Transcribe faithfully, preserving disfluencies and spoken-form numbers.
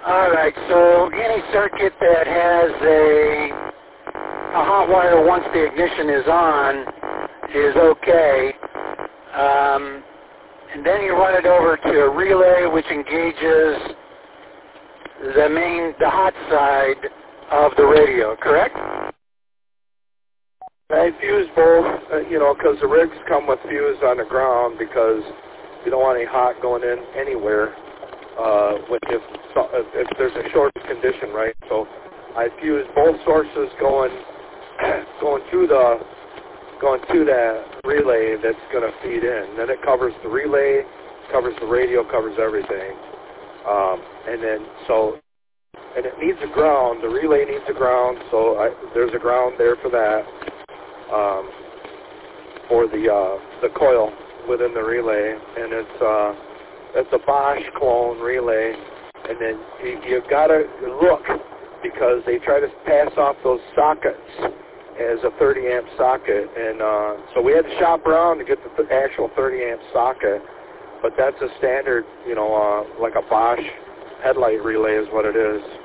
All right, so any circuit that has a, a hot wire once the ignition is on is okay. Um, and then you run it over to a relay which engages the main, the hot side of the radio, correct? I fuse both, uh, you know, because the rigs come with fuse on the ground because you don't want any hot going in anywhere uh, when if, if, if there's a short condition, right? So I fuse both sources going going to the going to that relay that's going to feed in. Then it covers the relay, covers the radio, covers everything, um, and then so and it needs a ground. The relay needs a ground, so I, there's a ground there for that. Um, for the uh, the coil within the relay, and it's uh, it's a Bosch clone relay, and then you, you've got to look because they try to pass off those sockets as a thirty amp socket, and uh, so we had to shop around to get the th- actual thirty amp socket, but that's a standard, you know, uh, like a Bosch headlight relay is what it is.